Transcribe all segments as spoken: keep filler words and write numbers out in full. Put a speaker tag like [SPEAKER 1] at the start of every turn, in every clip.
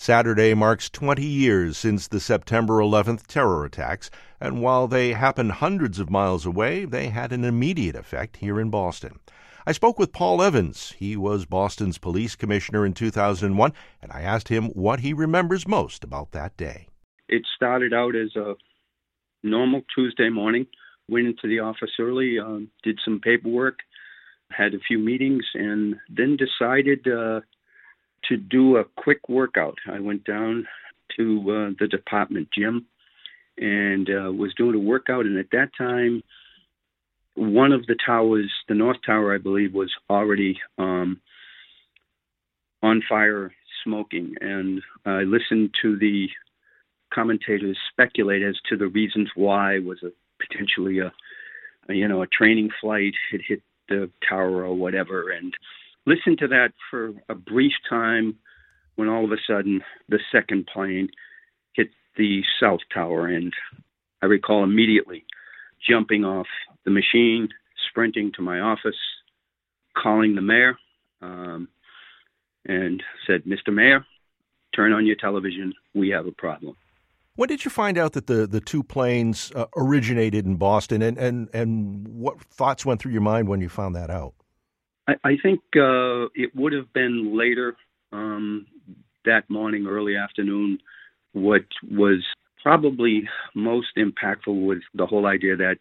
[SPEAKER 1] Saturday marks twenty years since the September eleventh terror attacks, and while they happened hundreds of miles away, they had an immediate effect here in Boston. I spoke with Paul Evans. He was Boston's police commissioner in two thousand one, and I asked him what he remembers most about that day.
[SPEAKER 2] It started out as a normal Tuesday morning. Went into the office early, um, did some paperwork, had a few meetings, and then decided uh, to do a quick workout. I went down to uh, the department gym and uh, was doing a workout. And at that time, one of the towers, the North Tower, I believe, was already um, on fire, smoking. And I listened to the commentators speculate as to the reasons why. Was a potentially a, a you know a training flight had hit the tower or whatever, and listened to that for a brief time when all of a sudden the second plane hit the South Tower. And I recall immediately jumping off the machine, sprinting to my office, calling the mayor, um, and said, "Mister Mayor, turn on your television. We have a problem."
[SPEAKER 1] When did you find out that the, the two planes uh, originated in Boston, and, and, and what thoughts went through your mind when you found that out?
[SPEAKER 2] I, I think uh, it would have been later um, that morning, early afternoon. What was probably most impactful was the whole idea that,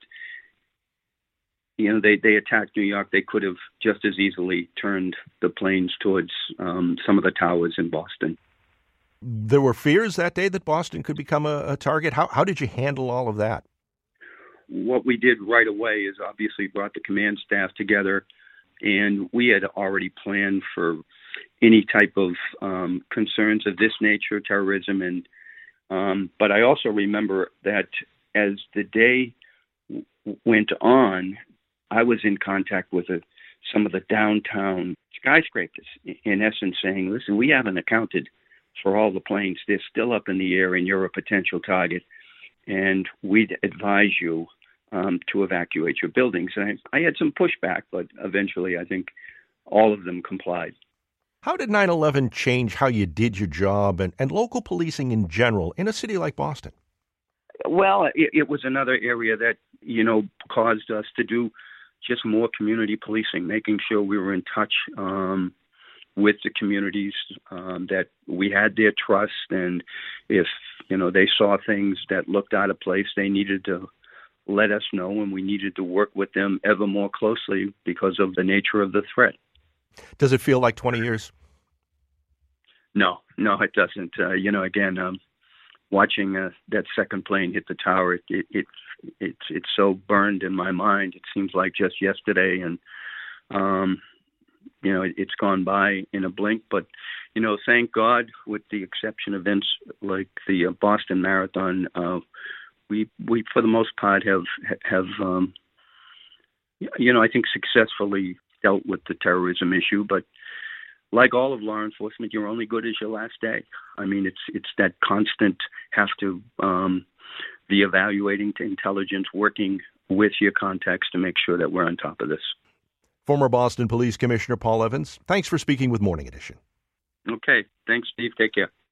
[SPEAKER 2] you know, they, they attacked New York. They could have just as easily turned the planes towards um, some of the towers in Boston.
[SPEAKER 1] There were fears that day that Boston could become a, a target. How how did you handle all of that?
[SPEAKER 2] What we did right away is obviously brought the command staff together, and we had already planned for any type of um, concerns of this nature, terrorism. And um, but I also remember that as the day w- went on, I was in contact with a, some of the downtown skyscrapers, in essence saying, "Listen, we haven't accounted for all the planes. They're still up in the air, and you're a potential target, and we'd advise you um, to evacuate your buildings." And I, I had some pushback, but eventually I think all of them complied.
[SPEAKER 1] How did nine eleven change how you did your job and, and local policing in general in a city like Boston?
[SPEAKER 2] Well, it, it was another area that, you know, caused us to do just more community policing, making sure we were in touch um, with the communities, um, that we had their trust, and if, you know, they saw things that looked out of place, they needed to let us know, and we needed to work with them ever more closely because of the nature of the threat.
[SPEAKER 1] Does it feel like twenty years?
[SPEAKER 2] No, no, it doesn't. Uh, you know, again, um, watching uh, that second plane hit the tower, it, it, it, it's it's so burned in my mind. It seems like just yesterday, and um, you know, it, it's gone by in a blink. But you know, thank God, with the exception of events like the uh, Boston Marathon, uh, we we for the most part have have um, you know, I think successfully dealt with the terrorism issue. But like all of law enforcement, you're only good as your last day. I mean, it's it's that constant have to um, be evaluating to intelligence, working with your contacts to make sure that we're on top of this.
[SPEAKER 1] Former Boston Police Commissioner Paul Evans, thanks for speaking with Morning Edition.
[SPEAKER 2] Okay. Thanks, Steve. Take care.